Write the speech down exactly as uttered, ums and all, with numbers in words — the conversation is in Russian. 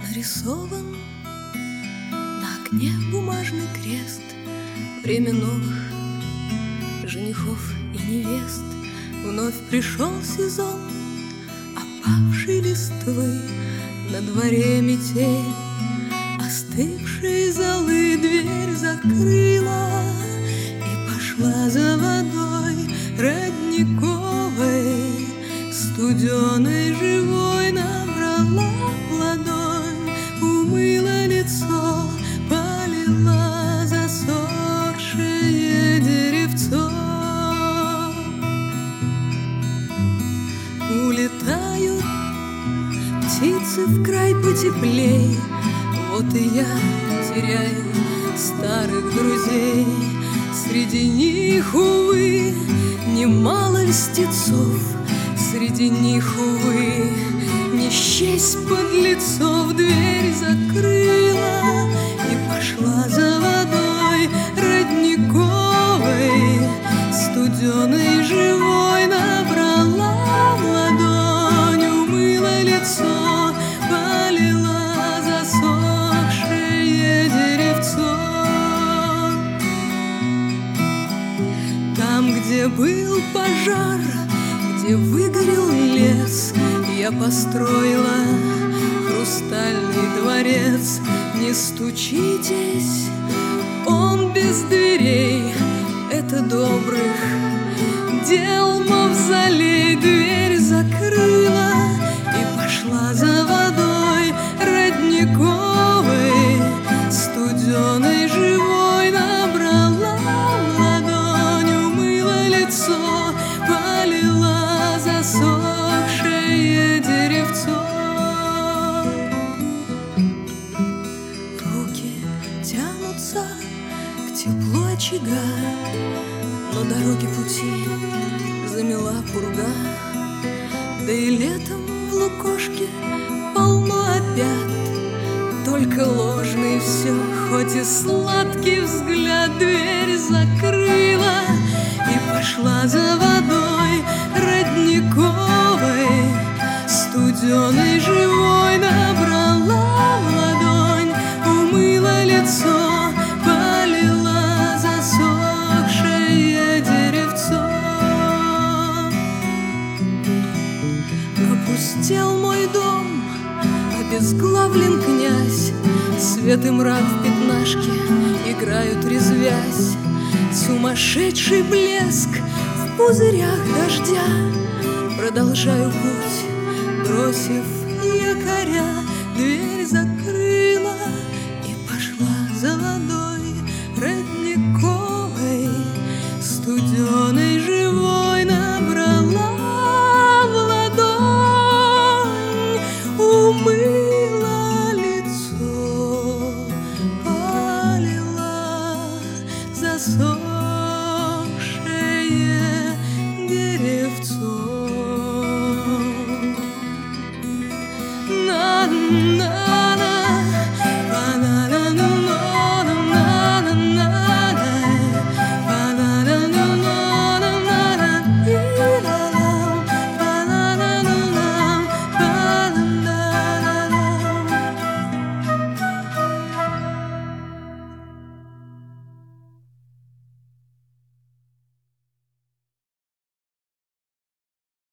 Нарисован на окне бумажный крест. Время новых женихов и невест. Вновь пришел сезон опавшей листвы. На дворе метель, остывшие золы. Дверь закрыла и пошла за водой родниковой, студеной, живой. Набрала в ладонь, умыла лицо, полила засохшее деревцо. Улетают птицы в край потеплей. Вот и я теряю старых друзей. Среди них, увы, немало льстецов. Среди них, увы, не счесть подлецов. Дверь закрыла и пошла за водой родниковой, студеной, живой. Набрала в ладонь, умыла лицо, полила засохшее деревцо. Там, где был пожар, где выгорел лес, я построила хрустальный дворец. Не стучитесь, он без дверей, это добрых дел мавзолей. Дверь закрыла и пошла за водой родниковой, студеной, живой. Набрала в ладонь, умыла лицо, полила засохшее деревцо. Руки тянутся к теплу очага, но дороги пути замела пурга. Да и летом в лукошке полно опят, только ложный все, хоть и сладкий взгляд. Дверь закрыла и пошла за водой родниковой, студеной, живой. Набрала в ладонь, умыла лицо, полила засохшее деревцо. Опустел мой дом, обезглавлен князь. Свет и мрак в пятнашке играют, резвясь. Сумасшедший блеск в пузырях дождя. Продолжаю путь, бросив якоря. Дверь закрыла